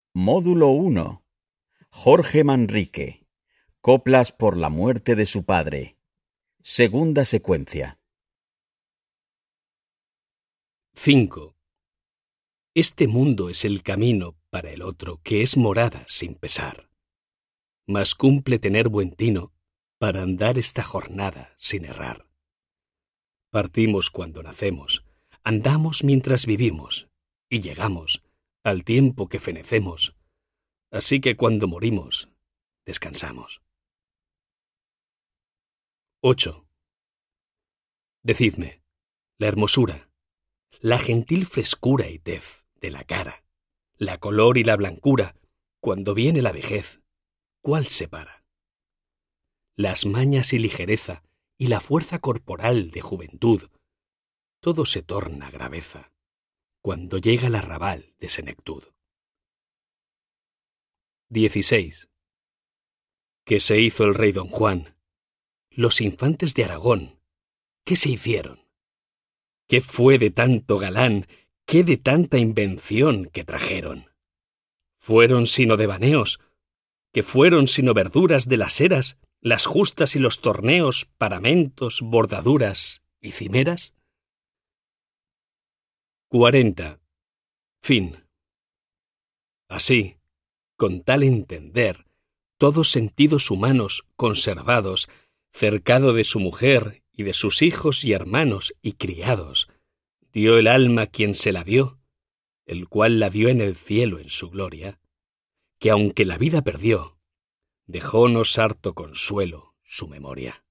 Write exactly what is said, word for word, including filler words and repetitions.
Módulo uno. Jorge Manrique. Coplas por la muerte de su padre. Segunda secuencia. cinco. Este mundo es el camino para el otro, que es morada sin pesar. Mas cumple tener buen tino para andar esta jornada sin errar. Partimos cuando nacemos, andamos mientras vivimos, y llegamos al tiempo que fenecemos. Así que cuando morimos, descansamos. ocho. Decidme, la hermosura, la gentil frescura y tez de la cara, la color y la blancura, cuando viene la vejez, ¿cuál separa? Las mañas y ligereza y la fuerza corporal de juventud, todo se torna graveza cuando llega el arrabal de senectud. dieciséis. ¿Qué se hizo el rey don Juan? Los infantes de Aragón, ¿qué se hicieron? ¿Qué fue de tanto galán, qué de tanta invención que trajeron? ¿Fueron sino devaneos? ¿Qué fueron sino verduras de las eras, las justas y los torneos, paramentos, bordaduras y cimeras? cuarenta. Fin. Así, con tal entender, todos sentidos humanos conservados, cercado de su mujer y de sus hijos y hermanos y criados, dio el alma quien se la dio, el cual la dio en el cielo en su gloria, que aunque la vida perdió, dejónos harto consuelo su memoria.